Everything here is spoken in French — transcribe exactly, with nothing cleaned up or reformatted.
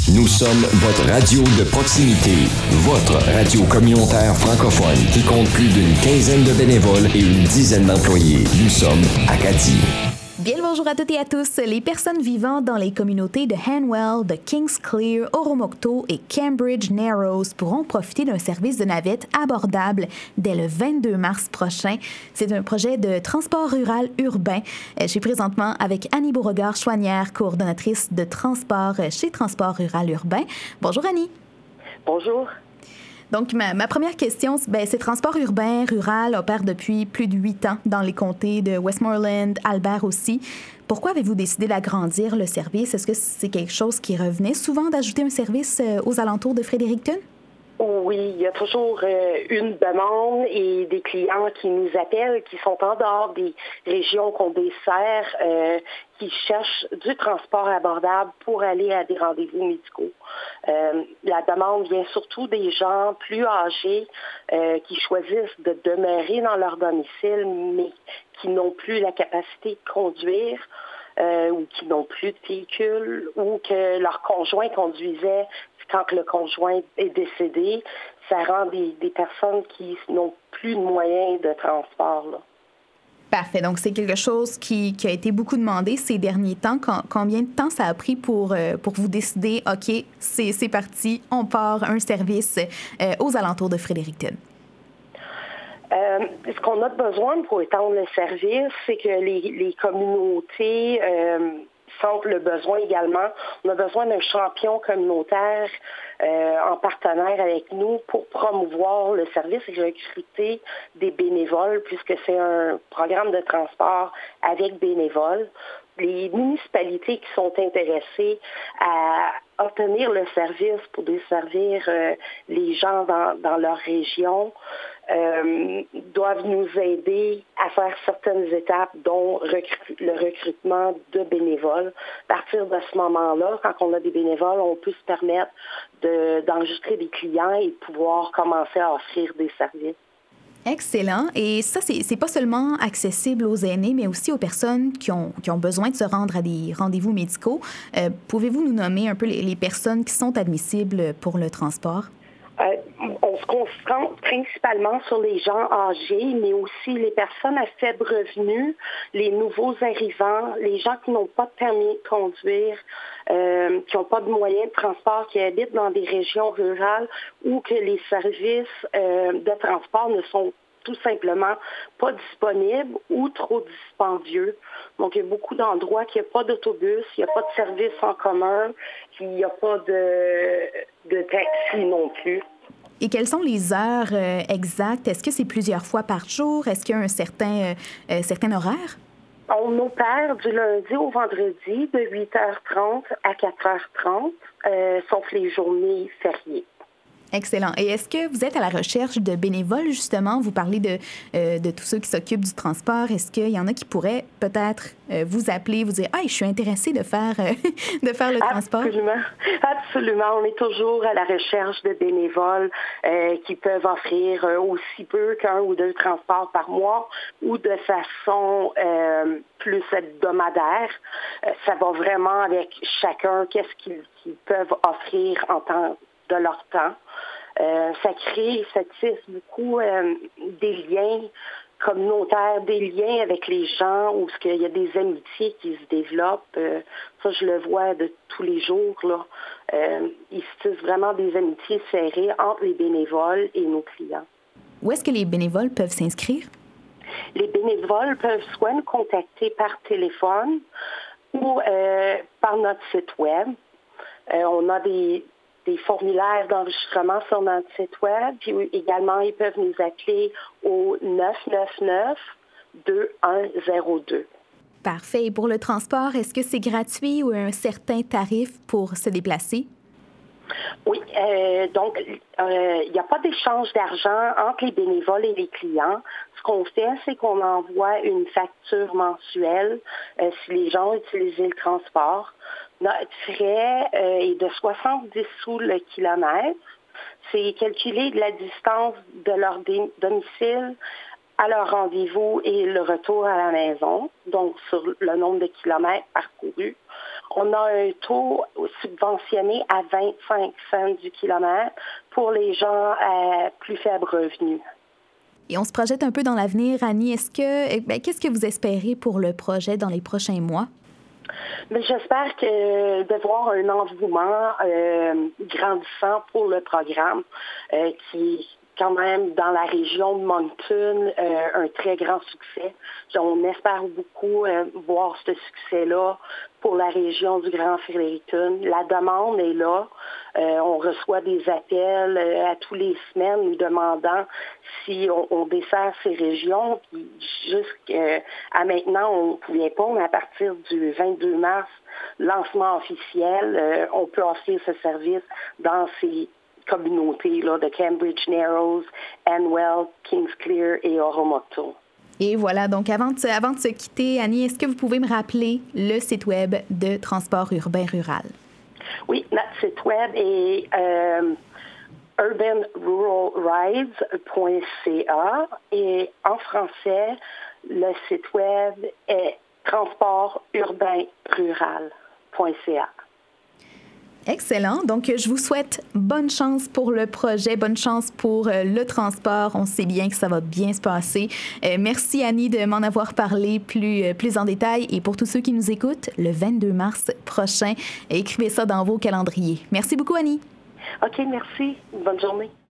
Nous sommes votre radio de proximité, votre radio communautaire francophone qui compte plus d'une quinzaine de bénévoles et une dizaine d'employés. Nous sommes Acadie. Bien le bonjour à toutes et à tous. Les personnes vivant dans les communautés de Hanwell, de Kingsclear, Oromocto et Cambridge Narrows pourront profiter d'un service de navette abordable dès le vingt-deux mars prochain. C'est un projet de transport rural urbain. Je suis présentement avec Annie Beauregard-Chouanière, coordonnatrice de transport chez Transport rural urbain. Bonjour Annie. Bonjour. Donc, ma, ma première question, ben, c'est Transport urbain, rural, opère depuis plus de huit ans dans les comtés de Westmoreland, Albert aussi. Pourquoi avez-vous décidé d'agrandir le service? Est-ce que c'est quelque chose qui revenait souvent d'ajouter un service aux alentours de Fredericton? Oui, il y a toujours euh, une demande et des clients qui nous appellent, qui sont en dehors des régions qu'on dessert, euh, qui cherchent du transport abordable pour aller à des rendez-vous médicaux. Euh, la demande vient surtout des gens plus âgés euh, qui choisissent de demeurer dans leur domicile, mais qui n'ont plus la capacité de conduire. Euh, ou qui n'ont plus de véhicule, ou que leur conjoint conduisait quand le conjoint est décédé. Ça rend des, des personnes qui n'ont plus de moyens de transport, là. Parfait. Donc, c'est quelque chose qui, qui a été beaucoup demandé ces derniers temps. Quand, combien de temps ça a pris pour, euh, pour vous décider, OK, c'est, c'est parti, on part un service euh, aux alentours de Fredericton? Euh, ce qu'on a besoin pour étendre le service, c'est que les, les communautés euh, sentent le besoin également. On a besoin d'un champion communautaire euh, en partenaire avec nous pour promouvoir le service et recruter des bénévoles, puisque c'est un programme de transport avec bénévoles. Les municipalités qui sont intéressées à obtenir le service pour desservir euh, les gens dans, dans leur région euh, doivent nous aider à faire certaines étapes, dont recru- le recrutement de bénévoles. À partir de ce moment-là, quand on a des bénévoles, on peut se permettre de, d'enregistrer des clients et pouvoir commencer à offrir des services. Excellent. Et ça, c'est, c'est pas seulement accessible aux aînés, mais aussi aux personnes qui ont, qui ont besoin de se rendre à des rendez-vous médicaux. Euh, pouvez-vous nous nommer un peu les, les personnes qui sont admissibles pour le transport? Euh, on se concentre principalement sur les gens âgés, mais aussi les personnes à faible revenu, les nouveaux arrivants, les gens qui n'ont pas de permis de conduire, euh, qui n'ont pas de moyens de transport, qui habitent dans des régions rurales ou que les services euh, de transport ne sont tout simplement pas disponibles ou trop dispendieux. Donc, il y a beaucoup d'endroits qu'il n'y a pas d'autobus, il n'y a pas de service en commun, il n'y a pas de, de taxi non plus. Et quelles sont les heures euh, exactes? Est-ce que c'est plusieurs fois par jour? Est-ce qu'il y a un certain, euh, euh, certain horaire? On opère du lundi au vendredi de huit heures trente à quatre heures trente, euh, sauf les journées fériées. Excellent. Et est-ce que vous êtes à la recherche de bénévoles, justement? Vous parlez de, euh, de tous ceux qui s'occupent du transport. Est-ce qu'il y en a qui pourraient peut-être euh, vous appeler, vous dire « Ah, je suis intéressée de faire, euh, de faire le transport? » Absolument. Absolument. On est toujours à la recherche de bénévoles euh, qui peuvent offrir euh, aussi peu qu'un ou deux transports par mois ou de façon euh, plus hebdomadaire. Euh, ça va vraiment avec chacun, qu'est-ce qu'ils, qu'ils peuvent offrir en temps de leur temps. Euh, ça crée, ça tisse beaucoup euh, des liens communautaires, des liens avec les gens où il y a des amitiés qui se développent. Euh, ça, je le vois de tous les jours, là. Euh, il se tisse vraiment des amitiés serrées entre les bénévoles et nos clients. Où est-ce que les bénévoles peuvent s'inscrire? Les bénévoles peuvent soit nous contacter par téléphone ou euh, par notre site web. Euh, on a des des formulaires d'enregistrement sur notre site web. Puis également, ils peuvent nous appeler au neuf neuf neuf deux un zéro deux. Parfait. Et pour le transport, est-ce que c'est gratuit ou un certain tarif pour se déplacer? Oui, euh, donc il euh, n'y a pas d'échange d'argent entre les bénévoles et les clients. Ce qu'on fait, c'est qu'on envoie une facture mensuelle euh, si les gens ont utilisé le transport. Notre frais euh, est de soixante-dix sous le kilomètre. C'est calculé de la distance de leur dé- domicile à leur rendez-vous et le retour à la maison, donc sur le nombre de kilomètres parcourus. on a un taux subventionné à vingt-cinq cents du kilomètre pour les gens à plus faible revenu. Et on se projette un peu dans l'avenir. Annie, est-ce que, ben, qu'est-ce que vous espérez pour le projet dans les prochains mois? Mais j'espère que de voir un engouement euh, grandissant pour le programme euh, qui quand même dans la région de Moncton euh, un très grand succès. On espère beaucoup euh, voir ce succès-là pour la région du Grand Fredericton. La demande est là. Euh, on reçoit des appels euh, à tous les semaines nous demandant si on, on dessert ces régions. Puis jusqu'à maintenant, on ne pouvait pas, mais à partir du vingt-deux mars, lancement officiel, euh, on peut offrir ce service dans ces communautés là, de Cambridge Narrows, Hanwell, Kingsclear et Oromocto. Et voilà, donc avant de, se, avant de se quitter, Annie, est-ce que vous pouvez me rappeler le site web de Transport urbain rural? Oui, notre site web est euh, urban rural rides point c a et en français, le site web est transport urbain rural point c a. Excellent. Donc, je vous souhaite bonne chance pour le projet, bonne chance pour euh, le transport. On sait bien que ça va bien se passer. Euh, merci, Annie, de m'en avoir parlé plus, euh, plus en détail. Et pour tous ceux qui nous écoutent, le vingt-deux mars prochain, écrivez ça dans vos calendriers. Merci beaucoup, Annie. OK, merci. Bonne journée.